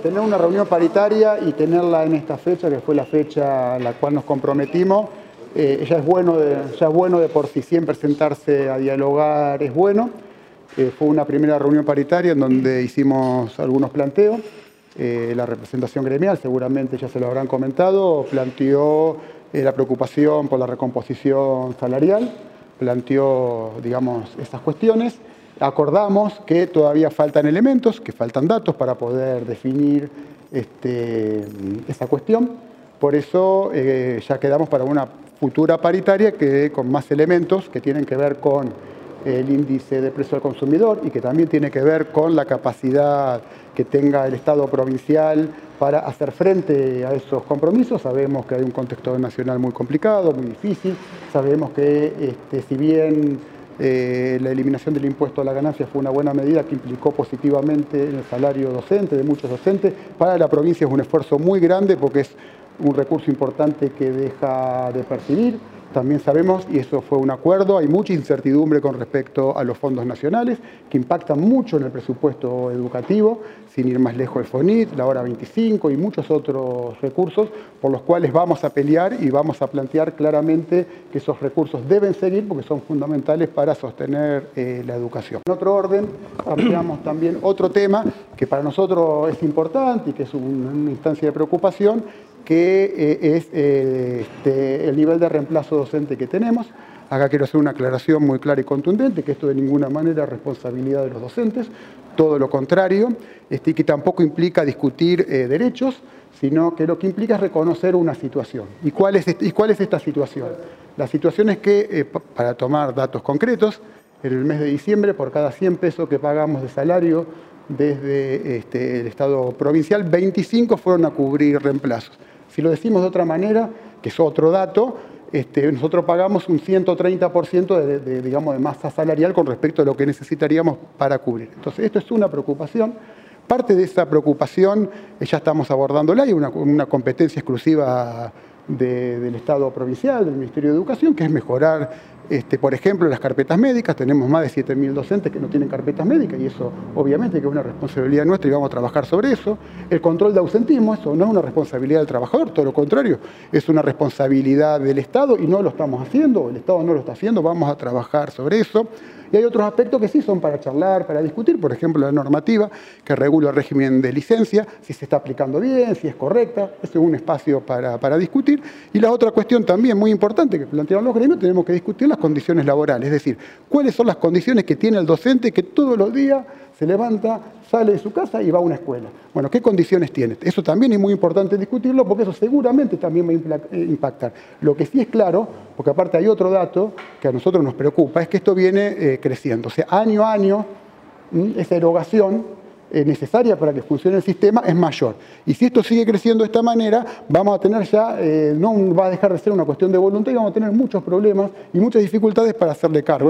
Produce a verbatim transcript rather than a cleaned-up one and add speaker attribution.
Speaker 1: tener una reunión paritaria y tenerla en esta fecha, que fue la fecha a la cual nos comprometimos, eh, ya, es bueno de, ya es bueno de por sí, siempre sentarse a dialogar es bueno. Eh, fue una primera reunión paritaria en donde hicimos algunos planteos. Eh, la representación gremial, seguramente ya se lo habrán comentado, planteó eh, la preocupación por la recomposición salarial, planteó, digamos, esas cuestiones. Acordamos que todavía faltan elementos, que faltan datos para poder definir este, esa cuestión. Por eso eh, ya quedamos para una futura paritaria que, con más elementos que tienen que ver con el índice de precio al consumidor y que también tiene que ver con la capacidad que tenga el Estado provincial para hacer frente a esos compromisos. Sabemos que hay un contexto nacional muy complicado, muy difícil. Sabemos que este, si bien eh, la eliminación del impuesto a la ganancia fue una buena medida que implicó positivamente en el salario docente de muchos docentes, para la provincia es un esfuerzo muy grande porque es un recurso importante que deja de percibir. También sabemos, y eso fue un acuerdo, hay mucha incertidumbre con respecto a los fondos nacionales que impactan mucho en el presupuesto educativo, sin ir más lejos el FONIT, la hora veinticinco y muchos otros recursos por los cuales vamos a pelear y vamos a plantear claramente que esos recursos deben seguir porque son fundamentales para sostener eh, la educación. En otro orden, ampliamos también otro tema que para nosotros es importante y que es una, una instancia de preocupación, que eh, es eh, este, el nivel de reemplazo docente que tenemos. Acá quiero hacer una aclaración muy clara y contundente, que esto de ninguna manera es responsabilidad de los docentes, todo lo contrario, este, y que tampoco implica discutir eh, derechos, sino que lo que implica es reconocer una situación. ¿Y cuál es, ¿Y cuál es esta situación? La situación es que, eh, para tomar datos concretos, en el mes de diciembre, por cada cien pesos que pagamos de salario desde este, el Estado provincial, veinticinco fueron a cubrir reemplazos. Si lo decimos de otra manera, que es otro dato, este, nosotros pagamos un ciento treinta por ciento de, de, digamos, de masa salarial con respecto a lo que necesitaríamos para cubrir. Entonces, esto es una preocupación. Parte de esa preocupación eh, ya estamos abordándola, hay una, una competencia exclusiva de, del Estado provincial, del Ministerio de Educación, que es mejorar, este, por ejemplo, las carpetas médicas. Tenemos más de siete mil docentes que no tienen carpetas médicas y eso obviamente que es una responsabilidad nuestra y vamos a trabajar sobre eso. El control de ausentismo, eso no es una responsabilidad del trabajador, todo lo contrario, es una responsabilidad del Estado y no lo estamos haciendo, el Estado no lo está haciendo, vamos a trabajar sobre eso. Y hay otros aspectos que sí son para charlar, para discutir, por ejemplo, la normativa que regula el régimen de licencia, si se está aplicando bien, si es correcta, ese es un espacio para, para discutir. Y la otra cuestión también muy importante que plantearon los gremios, tenemos que discutir las condiciones laborales, es decir, cuáles son las condiciones que tiene el docente que todos los días se levanta, sale de su casa y va a una escuela. Bueno, ¿qué condiciones tiene? Eso también es muy importante discutirlo porque eso seguramente también va a impactar. Lo que sí es claro, porque aparte hay otro dato que a nosotros nos preocupa, es que esto viene eh, creciendo. O sea, año a año, esa erogación eh, necesaria para que funcione el sistema es mayor. Y si esto sigue creciendo de esta manera, vamos a tener ya, eh, no va a dejar de ser una cuestión de voluntad y vamos a tener muchos problemas y muchas dificultades para hacerle cargo.